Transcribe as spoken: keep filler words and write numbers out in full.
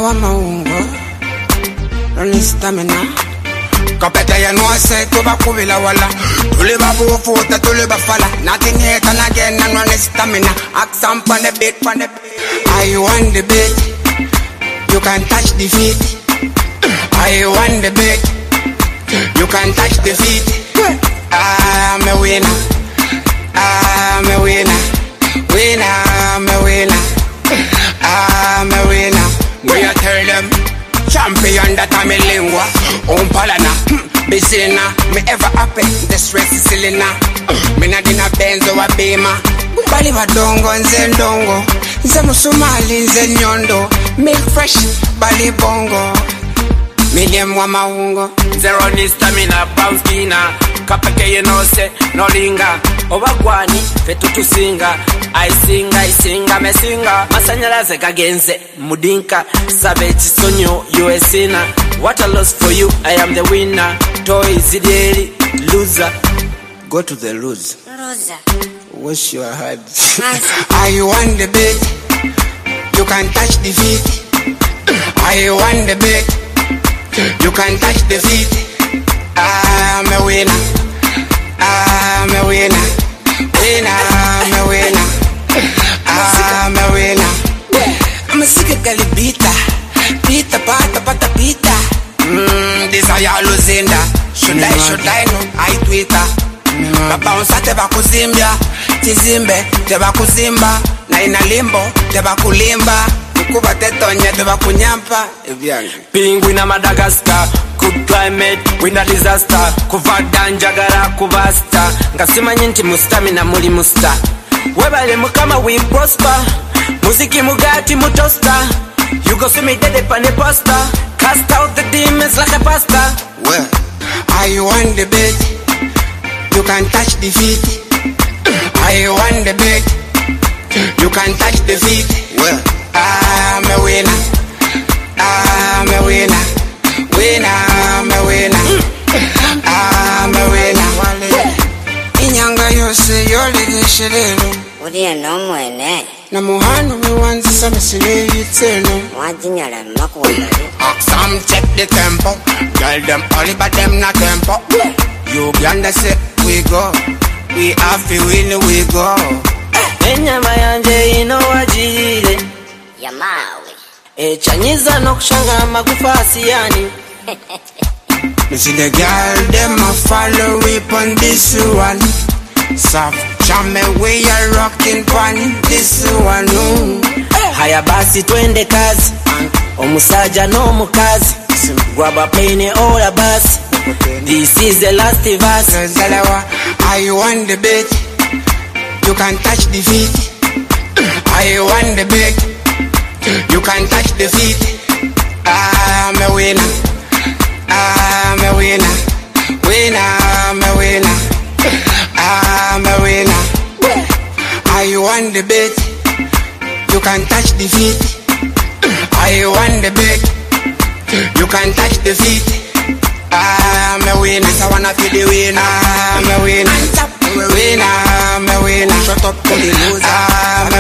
wa maungo Only stamina Kapete ya nuase Tuba kubila wala Tuli babu ufuta tuli bafala Nothing hate and again and only stamina Accent on the beat on the beat I want the beat You can touch the feet I want the beat You can touch the feet I'm a winner I'm a winner Winner I'm a winner I'm a winner We are tell them Champion that I'm a lingua Umpalana Bizina Me ever happy The stress is silina Me na dina benzo wa bima Bali badongo nze ndongo Nze musumali nze nyondo Milk fresh Bali bongo Medium wa maungo Zero ni stamina Bounce kina Kapeke you know say No linga Obagwani Fetu tusinga I sing, I sing, I singa Masanyalaze kagenze Mudinka Savage sonyo You a sinner What a loss for you I am the winner Toy zideli Loser Go to the lose Loser Wash your hands I want the beat You can touch the feet I want the beat You can touch the feet I'm a winner I'm a winner Winner I'm a winner I'm a winner I'm a sick girl bita Pita pata pata pita Mmm Desire luzinda Should I should I no I Twitter Papa unsate bakuzimbia Tizimbe teba kuzimba Na ina limbo teba kulimba Kuba tetonye teba kunyampa Penguin Madagascar Good climate Wina disaster Kuvada njagara kuvasta Ngasima nyinti mustamina muli musta Webale mukama we prosper Muziki mugati mutosta You go see me dead up on the poster Cast out the demons like a pasta Well I want the beat You can touch the feet I want the beat You can touch the feet Well I'm a winner I'm a winner Winner I'm a winner I'm a winner Inyanga yose yoligishireno Uriya no mwene Na muhano miwanzi sana sile yiteno Wajinyala makuwari Some check the tempo Girl them all but them not tempo Uganda say we go We have to win we go Enyama yanje ino wajire Yamawe Echanyiza no kushanga magufa asiyani You see the girl them a follow up on this one Soft chame we are rocking pon this one ooh. Haya basi twende kazi Omusaja no mukazi Grab a penny all a bus This is the last verse I want the beat You can touch the feet I want the beat You can touch the feet I'm a winner I'm a winner Winner I'm a winner I'm a winner I want the beat You can touch the feet I want the beat You can touch the feet I'm a winner I wanna feel the winner I'm a winner I'm a winner I'm a winner Shut up to the loser I'm